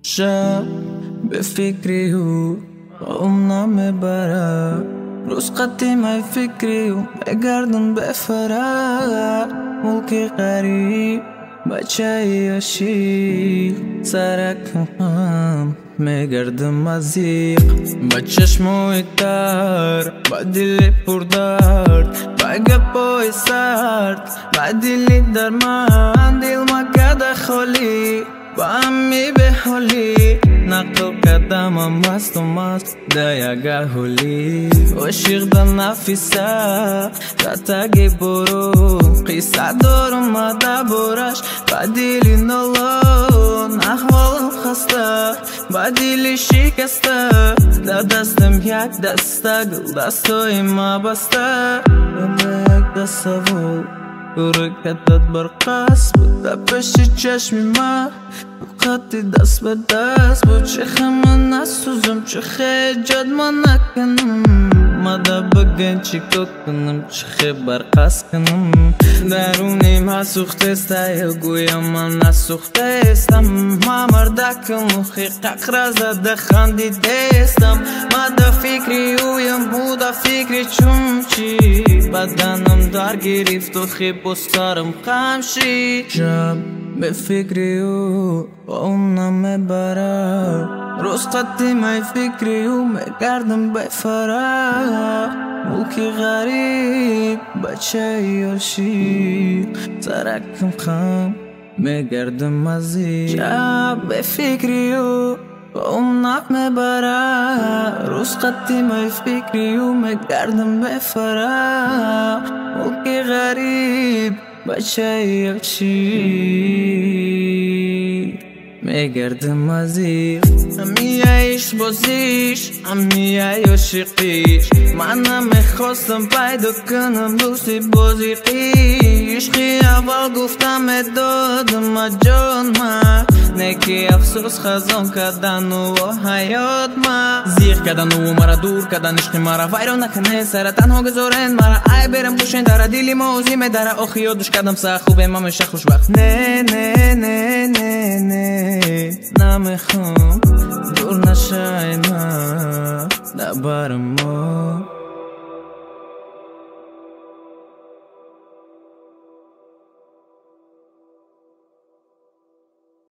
شب به فکری و اون نمیبره روز قدیمه فکری و بگردم به فرق ملک غریب بچه یاشی سرکم هم میگردم ازیق با چشموی تر با دلی پر درد با گپای سرد با دلی در من دل مکده خالی با همی به حالی نقل قدمم مست و مست دایگه حالی عاشق در نفیسه در تگی برو قیصه دارم مده برش با دلی نالان احوالم خسته با دلی شکسته در دستم یک دسته گل دستای ما بسته یک دسته ول حرکتت برقص بود در پیش چشمی من قطعی دست به دست بود چه من نسوزم چه خیجاد من نکنم مده بگن چی که کنم چه خیلی برقص کنم درونیم ها سوخته استه یا گویم من نسوخته استم ما مردکم و خیقق زده خندی دستم مده فکری اویم بوده فکری چون چی بدنم در گرفت و خیب بستارم خمشی شب به فکری و اون نمیبره روز قدیمه فکری و میگردم به فرق ملک غریب بچه یاشی سرکم خم میگردم ازی شب به فکری و اون نمیبره روز قدیمه فکری و میگردم به فرق ملک غریب بچه یاشی میگردم ازیق همی عیش بازیش همی عاشقیش من نمیخواستم پیدا کنم دوستی بازی عشقی اول گفتم دادم جان من نکی افسوس خزان کردن و حیات من زیغ کردن و مرا دور کردن عشق مرا ویرو نکنه سر تنها گذارن مرا ای برم پوشن در دیلی موزی میداره آخی یادش کردم سه خوبه ما میشه خوشبخت نه نه نه نه نه نمیخوام دور نشای من نبرم